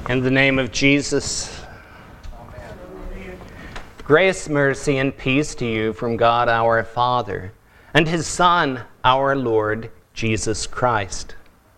In the name of Jesus, Amen. Grace, mercy, and peace to you from God our Father and His Son, our Lord, Jesus Christ.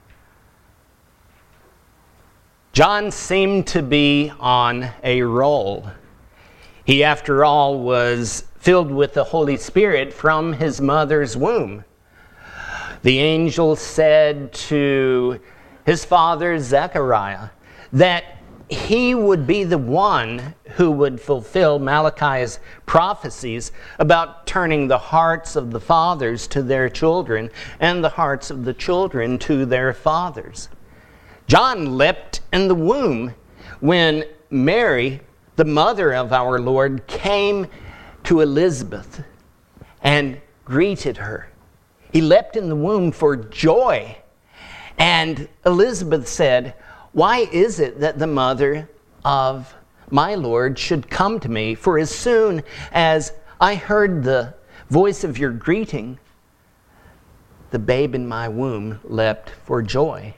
John seemed to be on a roll. He, after all, was filled with the Holy Spirit from his mother's womb. The angel said to his father Zechariah that he would be the one who would fulfill Malachi's prophecies about turning the hearts of the fathers to their children and the hearts of the children to their fathers. John leapt in the womb when Mary, the mother of our Lord, came to Elizabeth and greeted her. He leapt in the womb for joy. And Elizabeth said, "Why is it that the mother of my Lord should come to me? For as soon as I heard the voice of your greeting, the babe in my womb leapt for joy."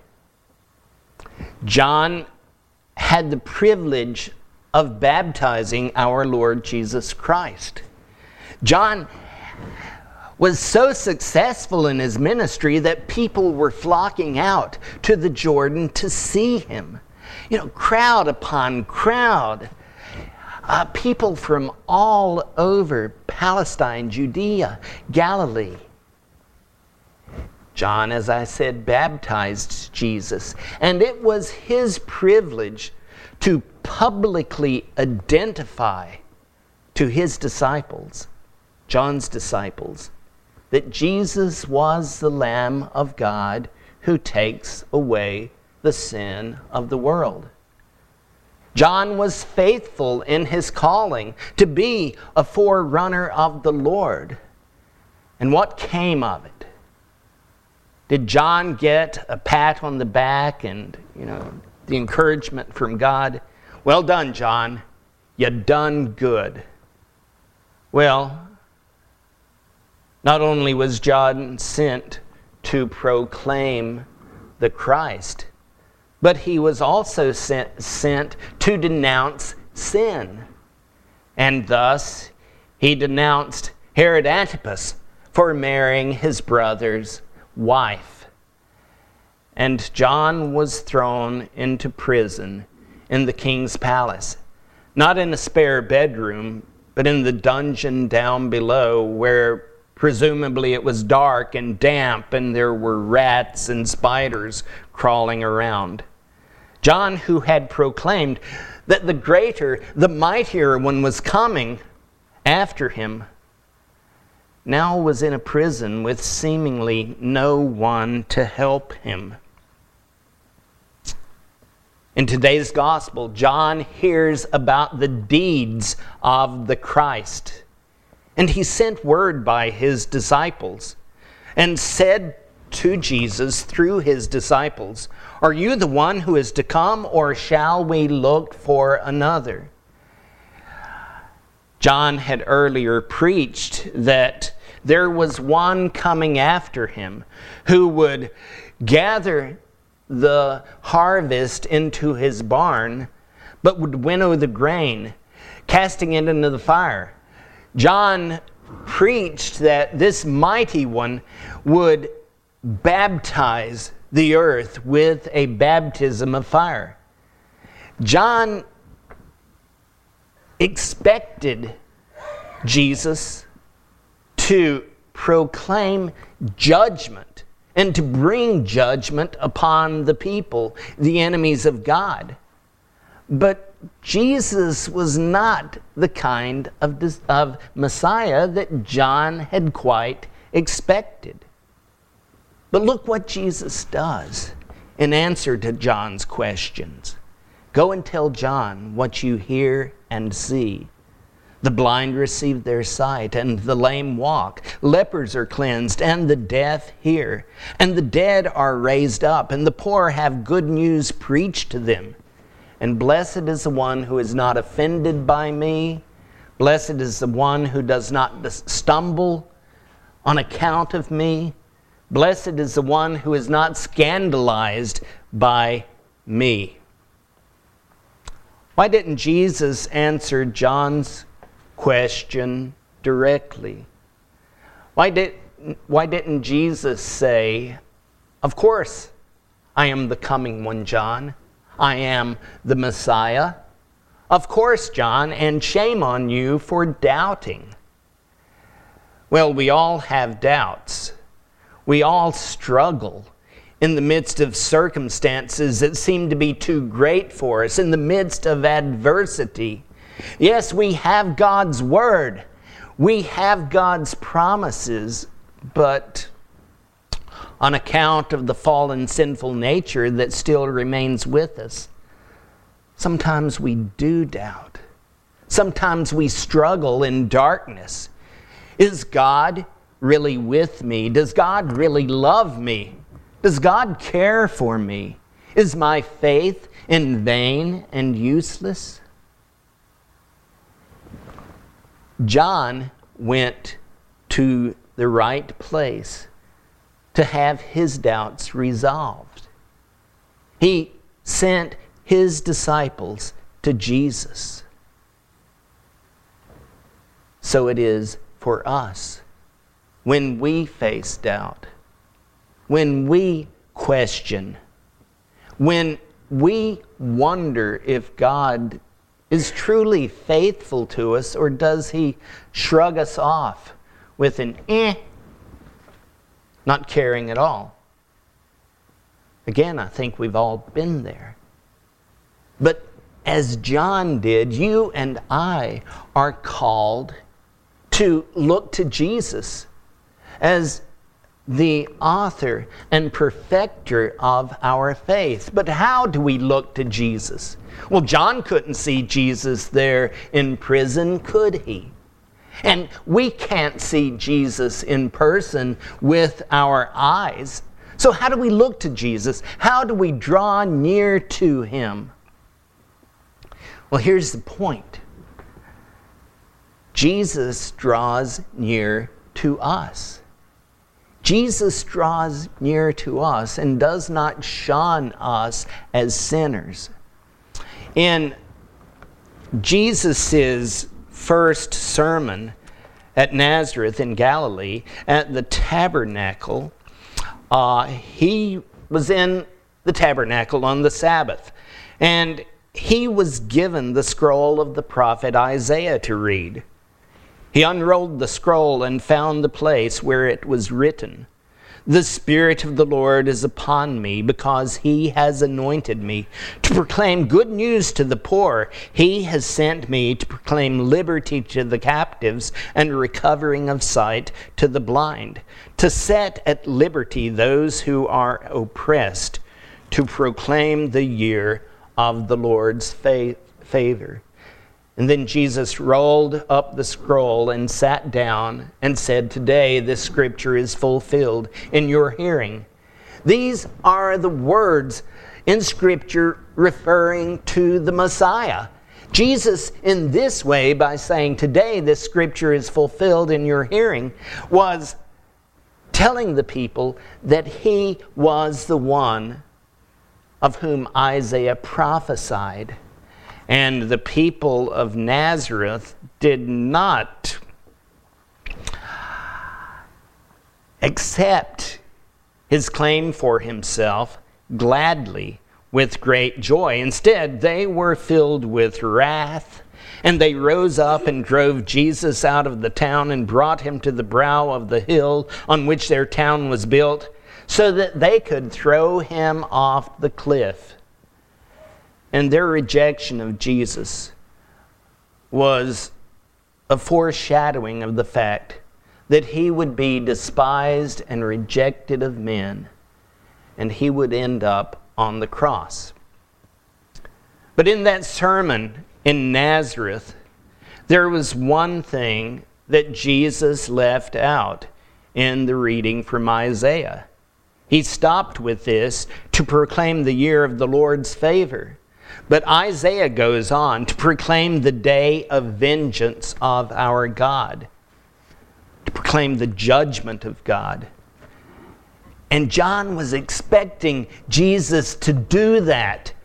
John had the privilege of baptizing our Lord Jesus Christ. John was so successful in his ministry that people were flocking out to the Jordan to see him. Crowd upon crowd. People from all over Palestine, Judea, Galilee. John, as I said, baptized Jesus, and it was his privilege to publicly identify to his disciples, John's disciples, that Jesus was the Lamb of God who takes away the sin of the world. John was faithful in his calling to be a forerunner of the Lord. And what came of it? Did John get a pat on the back and, the encouragement from God? "Well done, John. You done good." Well, not only was John sent to proclaim the Christ, but he was also sent to denounce sin. And thus, he denounced Herod Antipas for marrying his brother's wife. And John was thrown into prison in the king's palace, not in a spare bedroom, but in the dungeon down below, where presumably it was dark and damp and there were rats and spiders crawling around. John, who had proclaimed that the greater, the mightier one was coming after him, now was in a prison with seemingly no one to help him. In today's gospel, John hears about the deeds of the Christ. And he sent word by his disciples and said to Jesus through his disciples, "Are you the one who is to come, or shall we look for another?" John had earlier preached that there was one coming after him who would gather the harvest into his barn, but would winnow the grain, casting it into the fire. John preached that this mighty one would baptize the earth with a baptism of fire. John expected Jesus to proclaim judgment and to bring judgment upon the people, the enemies of God. But Jesus was not the kind of Messiah that John had quite expected. But look what Jesus does in answer to John's questions. "Go and tell John what you hear and see. The blind receive their sight, and the lame walk. Lepers are cleansed, and the deaf hear. And the dead are raised up, and the poor have good news preached to them. And blessed is the one who is not offended by me. Blessed is the one who does not stumble on account of me. Blessed is the one who is not scandalized by me." Why didn't Jesus answer John's question directly? Why didn't Jesus say, "Of course, I am the coming one, John. I am the Messiah. Of course, John, and shame on you for doubting." Well, we all have doubts. We all struggle in the midst of circumstances that seem to be too great for us, in the midst of adversity. Yes, we have God's word. We have God's promises, but on account of the fallen sinful nature that still remains with us, sometimes we do doubt. Sometimes we struggle in darkness. Is God really with me? Does God really love me? Does God care for me? Is my faith in vain and useless? John went to the right place to have his doubts resolved. He sent his disciples to Jesus. So it is for us when we face doubt, when we question, when we wonder if God is truly faithful to us, or does he shrug us off with an not caring at all. Again, I think we've all been there. But as John did, you and I are called to look to Jesus as the author and perfecter of our faith. But how do we look to Jesus? Well, John couldn't see Jesus there in prison, could he? And we can't see Jesus in person with our eyes. So how do we look to Jesus? How do we draw near to him? Well, here's the point. Jesus draws near to us. Jesus draws near to us and does not shun us as sinners. In Jesus' first sermon at Nazareth in Galilee, at the tabernacle, he was in the tabernacle on the Sabbath, and he was given the scroll of the prophet Isaiah to read. He unrolled the scroll and found the place where it was written, "The Spirit of the Lord is upon me, because he has anointed me to proclaim good news to the poor. He has sent me to proclaim liberty to the captives and recovering of sight to the blind, to set at liberty those who are oppressed, to proclaim the year of the Lord's favor." And then Jesus rolled up the scroll and sat down and said, "Today this scripture is fulfilled in your hearing." These are the words in scripture referring to the Messiah. Jesus, in this way, by saying, "Today this scripture is fulfilled in your hearing," was telling the people that he was the one of whom Isaiah prophesied. And the people of Nazareth did not accept his claim for himself gladly with great joy. Instead, they were filled with wrath, and they rose up and drove Jesus out of the town and brought him to the brow of the hill on which their town was built, so that they could throw him off the cliff. And their rejection of Jesus was a foreshadowing of the fact that he would be despised and rejected of men, and he would end up on the cross. But in that sermon in Nazareth, there was one thing that Jesus left out in the reading from Isaiah. He stopped with this to proclaim the year of the Lord's favor. But Isaiah goes on to proclaim the day of vengeance of our God, to proclaim the judgment of God. And John was expecting Jesus to do that,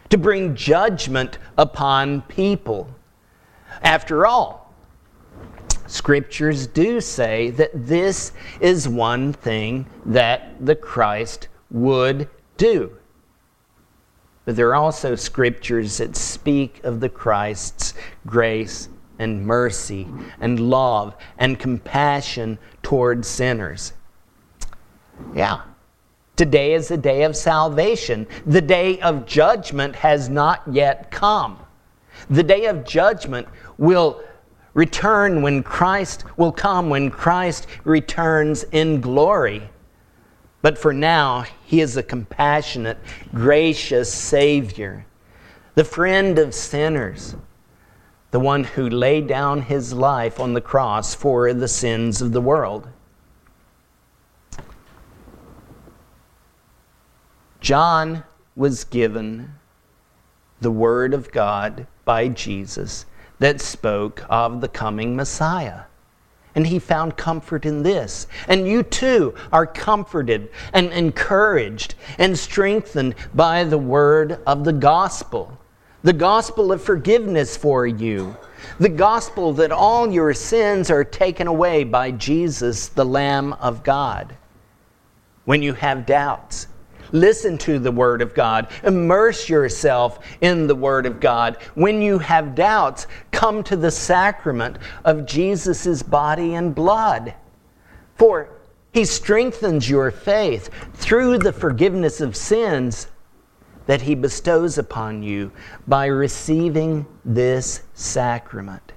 to bring judgment upon people. After all, Scriptures do say that this is one thing that the Christ would do. But there are also Scriptures that speak of the Christ's grace and mercy and love and compassion toward sinners. Yeah. Today is the day of salvation. The day of judgment has not yet come. The day of judgment will return when Christ will come, when Christ returns in glory. But for now, He is a compassionate, gracious Savior, the friend of sinners, the one who laid down His life on the cross for the sins of the world. John was given the Word of God by Jesus that spoke of the coming Messiah. And he found comfort in this. And you too are comforted and encouraged and strengthened by the word of the gospel. The gospel of forgiveness for you. The gospel that all your sins are taken away by Jesus, the Lamb of God. When you have doubts, listen to the Word of God. Immerse yourself in the Word of God. When you have doubts, come to the sacrament of Jesus' body and blood. For He strengthens your faith through the forgiveness of sins that He bestows upon you by receiving this sacrament.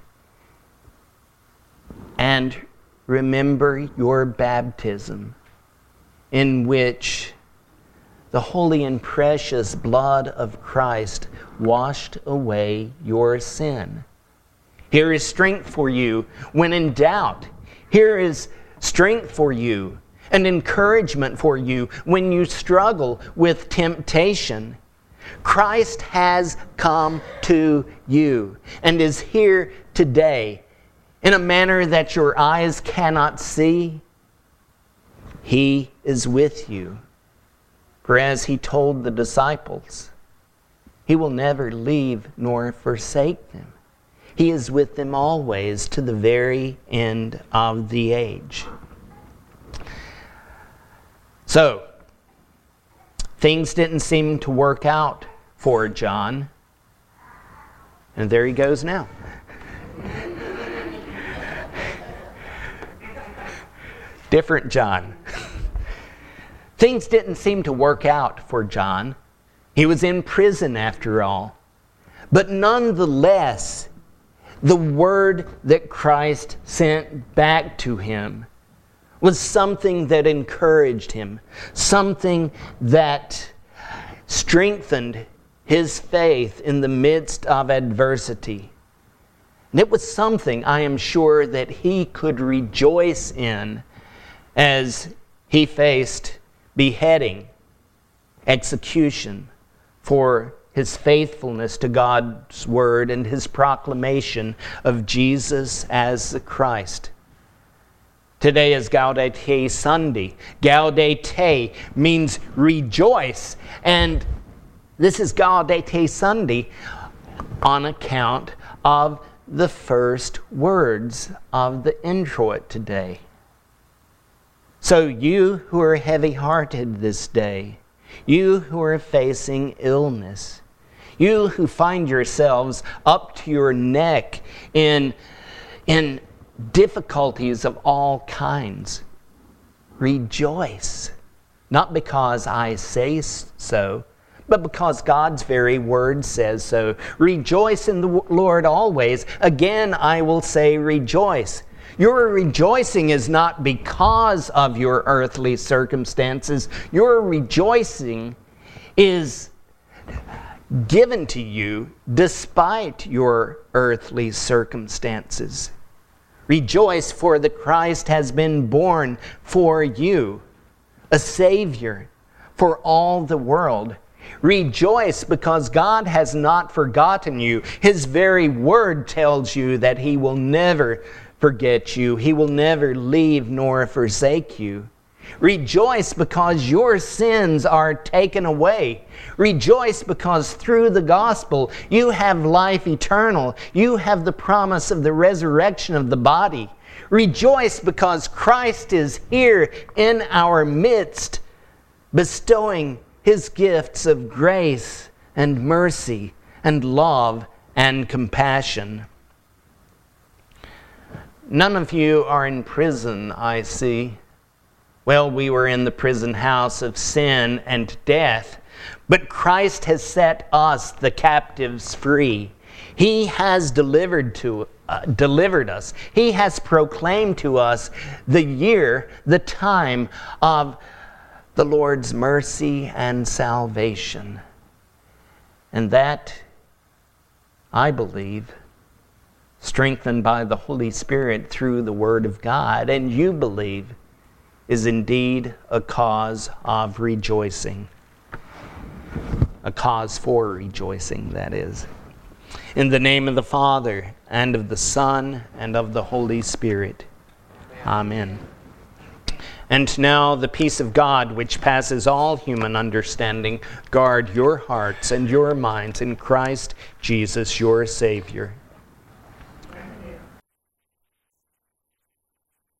And remember your baptism, in which the holy and precious blood of Christ washed away your sin. Here is strength for you when in doubt. Here is strength for you and encouragement for you when you struggle with temptation. Christ has come to you and is here today in a manner that your eyes cannot see. He is with you. For as He told the disciples, He will never leave nor forsake them. He is with them always to the very end of the age. So, things didn't seem to work out for John. And there he goes now. Different John. Things didn't seem to work out for John. He was in prison after all. But nonetheless, the word that Christ sent back to him was something that encouraged him, something that strengthened his faith in the midst of adversity. And it was something, I am sure, that he could rejoice in as he faced beheading, execution for his faithfulness to God's word and his proclamation of Jesus as the Christ. Today is Gaudete Sunday. Gaudete means rejoice. And this is Gaudete Sunday on account of the first words of the introit today. So you who are heavy-hearted this day, you who are facing illness, you who find yourselves up to your neck in difficulties of all kinds, rejoice. Not because I say so, but because God's very word says so. Rejoice in the Lord always. Again, I will say rejoice. Your rejoicing is not because of your earthly circumstances. Your rejoicing is given to you despite your earthly circumstances. Rejoice, for the Christ has been born for you, a Savior for all the world. Rejoice because God has not forgotten you. His very word tells you that He will never forget you. He will never leave nor forsake you. Rejoice because your sins are taken away. Rejoice because through the gospel you have life eternal. You have the promise of the resurrection of the body. Rejoice because Christ is here in our midst, bestowing his gifts of grace and mercy and love and compassion. None of you are in prison, I see. Well, we were in the prison house of sin and death, but Christ has set us, the captives, free. He has delivered us. He has proclaimed to us the year, the time of the Lord's mercy and salvation. And that, I believe, strengthened by the Holy Spirit through the Word of God, and you believe, is indeed a cause of rejoicing. A cause for rejoicing, that is. In the name of the Father, and of the Son, and of the Holy Spirit. Amen. And now the peace of God, which passes all human understanding, guard your hearts and your minds in Christ Jesus, your Savior.